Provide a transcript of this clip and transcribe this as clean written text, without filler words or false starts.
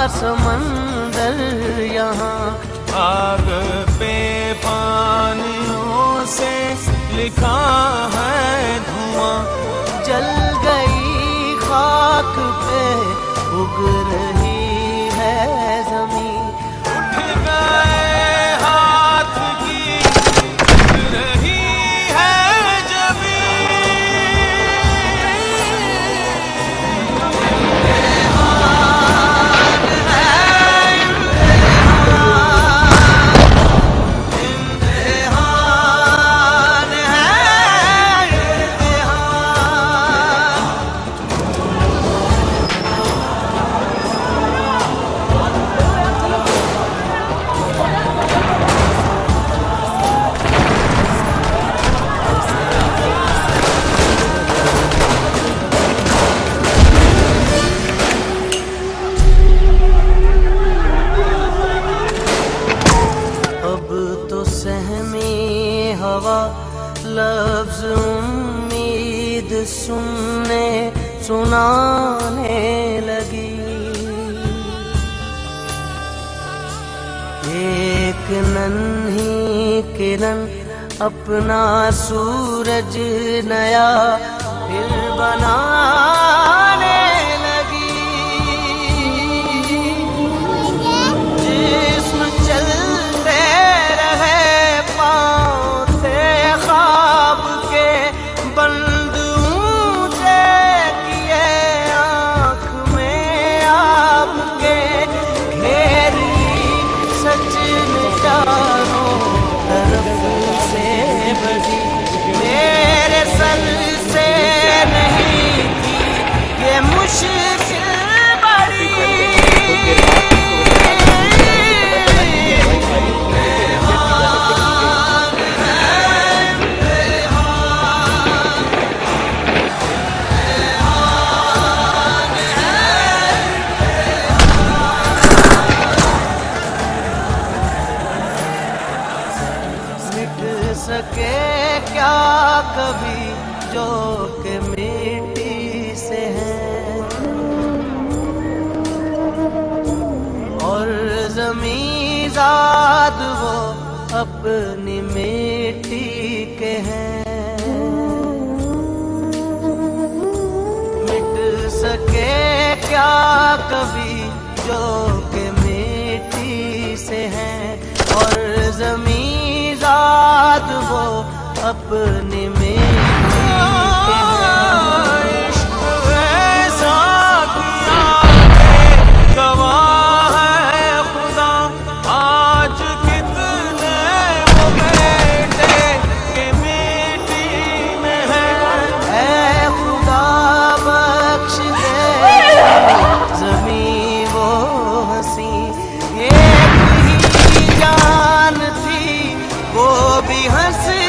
समंदर यहाँ। आग पे पानियों से लिखा है धुआं, जल गई खाक पे उग रही है जमीन। उठ गए हाथ की उठ रही है जमीन। हवा लफ्ज उम्मीद सुनने सुनाने लगी। एक नन्ही किरण अपना सूरज नया फिर बनाने लगी। जिस्म चलते रहे पाँव थे ख्वाब के बंद ऊंचे किए आँख में आपके घेरी सच में चारों तरफ से बड़ी। मेरे सर से नहीं थी ये मुश्किल बड़ी। सके क्या कभी जो के मिट्टी से है, और ज़मीं ज़ाद वो अपनी मिट्टी के हैं। मिट सके क्या कभी जो के मिट्टी से हैं, और ज़मीं ज़ाद वो अपने में इश्क ऐसा किया गवाह है खुदा, आज कितने वो बेटे के मिट्टी में है। ऐ खुदा बख्श दे ज़मीं वो हंसी, एक ही जान थी वो भी हंस